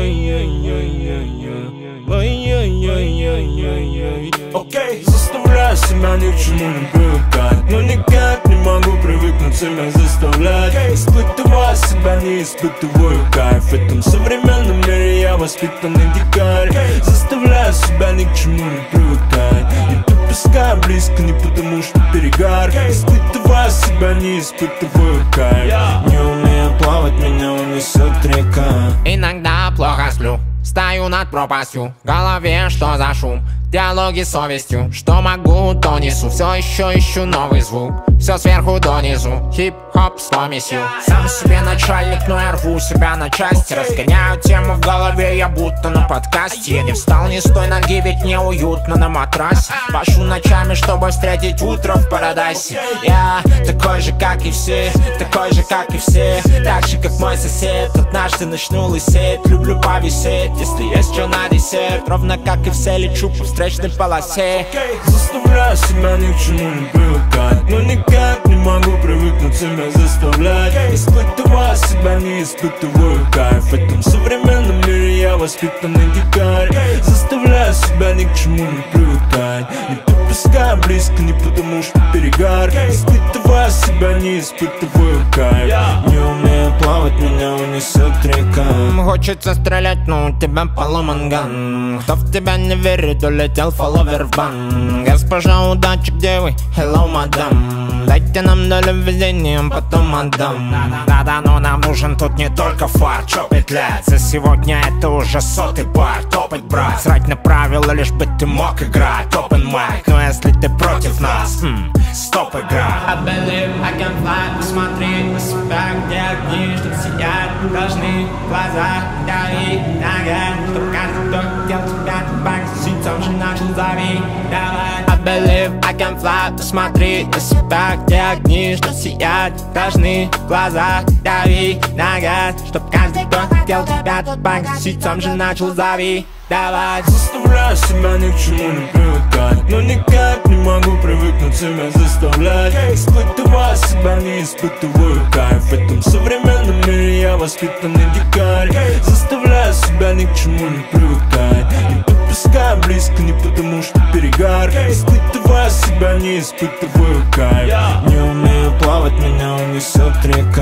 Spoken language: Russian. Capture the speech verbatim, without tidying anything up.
Окей, заставляю себя ни к чему не привыкать, но никак не могу привыкнуть себя заставлять. Испытывая себя, не испытываю кайф. В этом современном мире я воспитанный дикарь. Заставляю себя ни к чему не привыкать, не подпускаю близко, не потому что перегар. Испытывая себя, не испытываю кайф. Не умею плавать, меня унесет река. Иногда плохо сплю, стою над пропастью, в голове что за шум? Диалоги с совестью, что могу, то несу. Все еще ищу новый звук, все сверху донизу. Хип-хоп с помесью. Сам себе начальник, но я рву себя на части. Разгоняю тему в голове, я будто на подкасте. Я не встал ни с той ноги, ведь мне уютно на матрасе. Пашу ночами, чтобы встретить утро в парадайсе. Я такой же, как и все, такой же, как и все. Так же, как мой сосед, однажды начну лысеть. Люблю повисеть, если есть что на десерт. Ровно как и все, лечу по встречной полосе. Заставляю себя ни к чему не привыкать, но никак не могу привыкнуть себя заставлять. Испытывая себя, не испытываю кайф. В этом современном мире я воспитанный дикарь. Заставляю себя ни к чему не привыкать, не подпускаю близко, не потому что перегар. Испытывая себя, не испытываю кайф. Не умею плавать, меня унесет река. Хочется стрелять, но у тебя поломан ган. Кто в тебя не верит, улетел фолловер в бан. Госпожа удачи, где вы? Hello, мадам. Дайте нам долю везения, потом отдам. Да-да, но нам нужен тут не только фар. Чё петлять? За сегодня это уже сотый бар. Топать, брать, срать на правила, лишь бы ты мог играть. Open mic, но если ты против нас, хм, стоп, игра. I believe I can fly. Посмотри на себя, где огни, что сияют, должны глаза гореть, нога. Чтоб каждый, кто хотел тебя погасить, сам же начал зови. Давай. I believe I can fly. Посмотри на себя, где огни, что сияют, должны глаза гореть, нога. Чтоб каждый, кто хотел тебя погасить, сам же начал зови. Давай. Заставляю себя ни к чему не привыкать, но никак не могу привыкнуть себя заставлять. Испытывая себя, не испытываю кайф. В этом современном мире я воспитанный дикарь. Заставляю себя ни к чему не привыкать, не подпускаю близко, не потому что перегар. Испытывая себя, не испытываю кайф. Не умею плавать, меня унесет река.